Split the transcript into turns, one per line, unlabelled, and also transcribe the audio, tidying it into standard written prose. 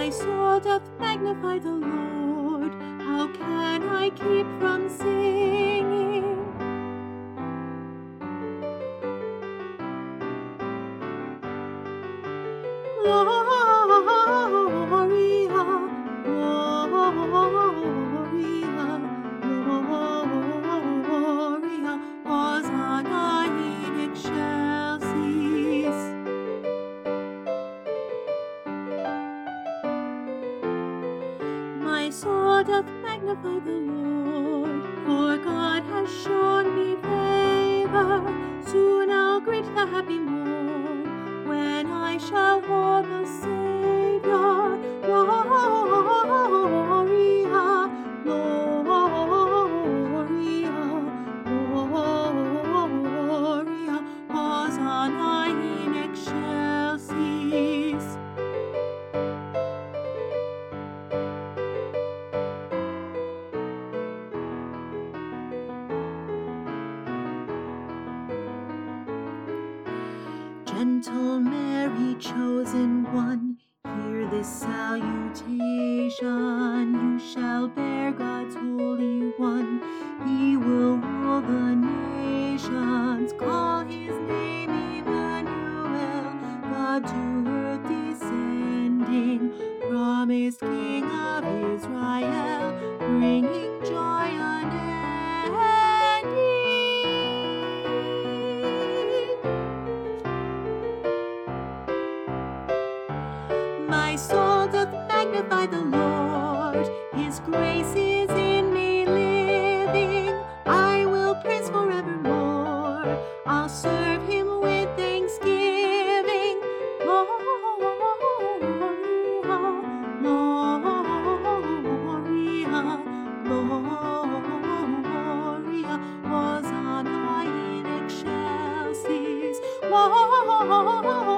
My soul doth magnify the Lord. How can I keep from singing? Gloria, Gloria, Gloria, Hosanna in excelsis. My soul doth magnify the Lord, for God has shown me favor. Soon I'll greet the happy morn, when I shall hold the Savior. Gloria, Gloria, Gloria, Hosanna in excelsis. Gentle Mary, chosen one, hear this salutation. You shall bear God's Holy One. He will rule the nations. Call his name Emmanuel, God to earth descending, promised King of Israel, bringing joy unending. My soul doth magnify the Lord, his grace is in me living. I will praise forevermore, I'll serve him with thanksgiving. Gloria, Gloria, Gloria, Hosanna in excelsis.